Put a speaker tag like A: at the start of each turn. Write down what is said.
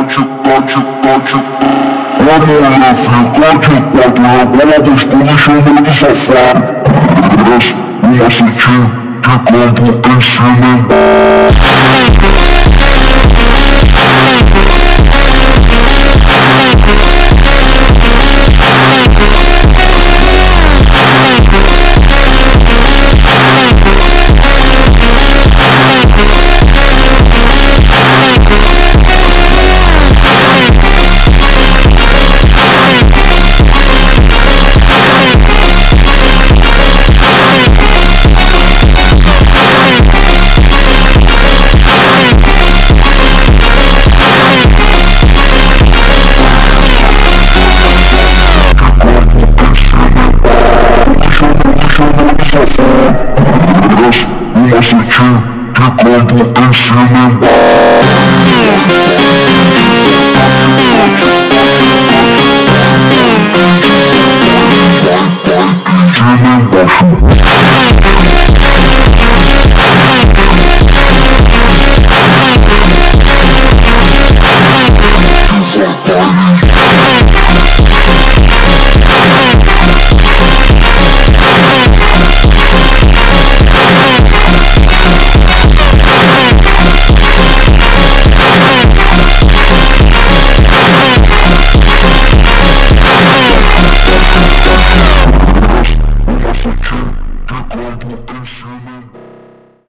A: A mulher fica de quatro, rebola gostoso e chama de safado. Desce o macetinho de campo em cima embaixo. Desce o macetinho de campo em cima embaixo.